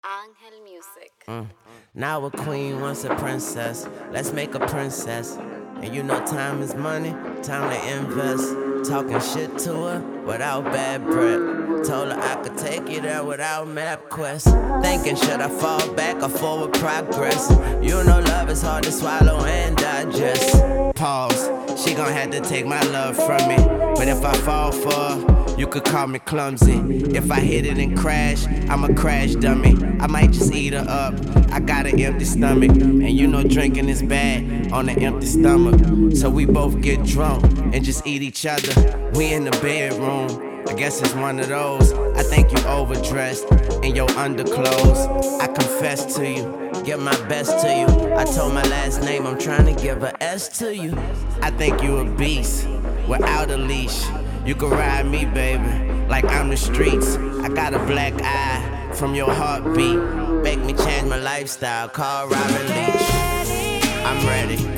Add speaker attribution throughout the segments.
Speaker 1: Angel Music.
Speaker 2: Now a queen wants a princess. Let's make a princess. And you know time is money, time to invest. Talking shit to her without bad breath. Told her I could take you there without MapQuest. Thinking should I fall back or forward progress? You know love is hard to swallow and digest. Pause, she gon' have to take my love from me. But if I fall for her, you could call me clumsy. If I hit it and crash, I'm a crash dummy. I might just eat her up, I got an empty stomach. And you know drinking is bad on an empty stomach. So we both get drunk and just eat each other. We in the bedroom, I guess it's one of those. I think you overdressed in your underclothes. I confess to you, give my best to you. I told my last name, I'm trying to give a S to you. I think you a beast without a leash. You can ride me, baby, like I'm the streets. I got a black eye from your heartbeat. Make me change my lifestyle, call Robin Leach. I'm ready.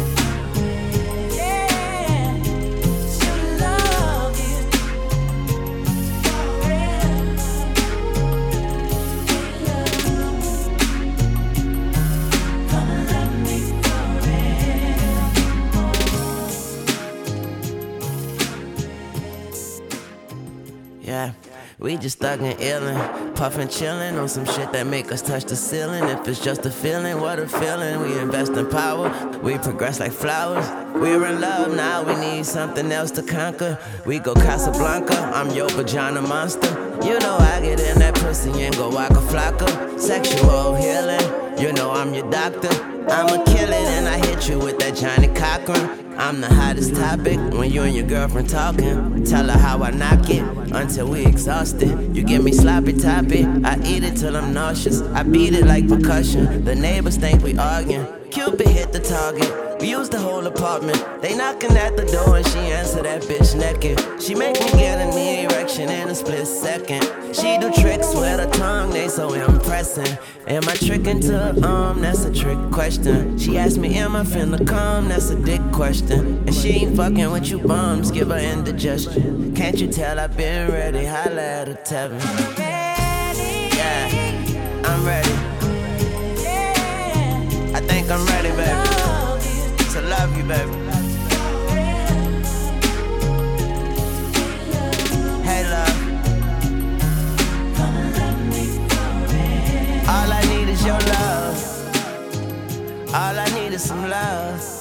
Speaker 2: Yeah, we just thuggin' illin', puffin' chillin' on some shit that make us touch the ceiling. If it's just a feeling, what a feeling. We invest in power, we progress like flowers. We're in love now, we need something else to conquer. We go Casablanca, I'm your vagina monster. You know I get in that pussy and go Waka Flocka. Sexual healing, you know I'm your doctor. I'ma kill it and I hit you with that Johnny Cochran. I'm the hottest topic when you and your girlfriend talking. Tell her how I knock it until we exhausted. You give me sloppy toppy, I eat it till I'm nauseous. I beat it like percussion, the neighbors think we arguing. Cupid hit the target, we use the whole apartment. They knocking at the door and she answer that bitch naked. She make me get a knee erection in a split second. She do tricks with her tongue, they so impressing. Am I tricking to her arm? That's a trick question. She asked me, am I finna come? That's a dick question. And she ain't fucking with you bums, give her indigestion. Can't you tell I've been ready? Holla at her, Tevin. Yeah, I'm ready. I think I'm ready, baby. To love you, baby. Hey, love. All I need is your love. All I need is some love.